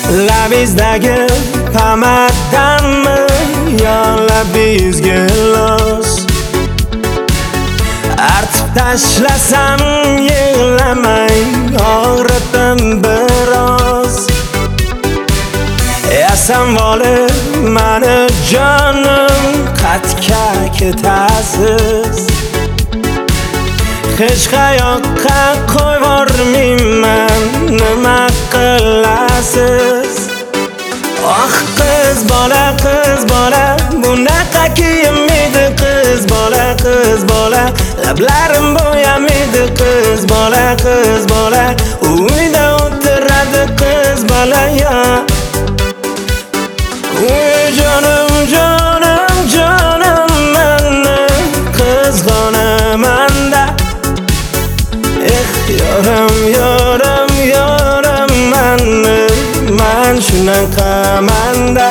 Labizdagi pamaddanmi yo labizga los? Artib tashlasam yig'lamay og'ritim biroz. Samvoli mani jonim qatga ketasiz. Hech qayoqqa qo'yvormayman, nima qilasiz? Oh qiz bola bunaqa kiyinmaydi qiz bola lablarim bo'yamaydi qiz bola uyda o'tiradi qiz bola ya. Jonim meni qizg'onaman-da. Yorim meni, men shunaqaman-da.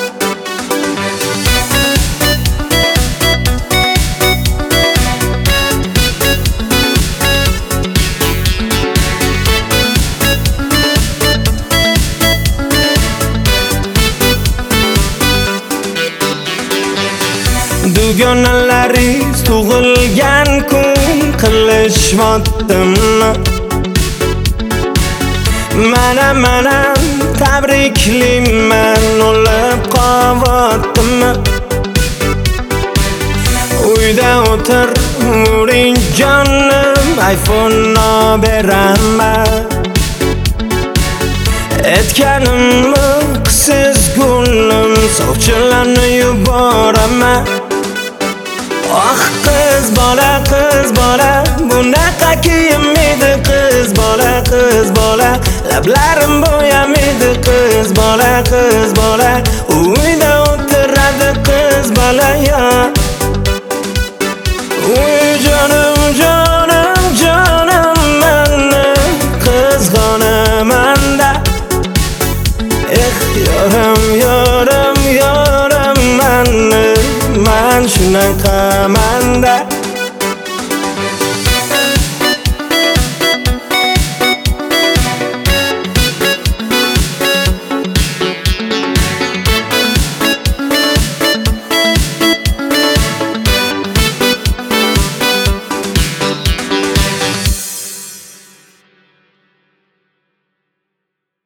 Dugonalaringiz tug'ilgan kun qilishmoqdimmi? Mana tabriklayman, o'lib qolibdimmi? Uyda o'tiring jonim, iPhone beraman. Etganimni qisiz gullim, sovchilarni yuboraman. Oh qiz bola bunaqa kiyinmaydi qiz bola lablarim bo'yamaydi qiz bola uyda o'tiradi qiz bola ya. Jonim meni qizg'onaman-da. Yorim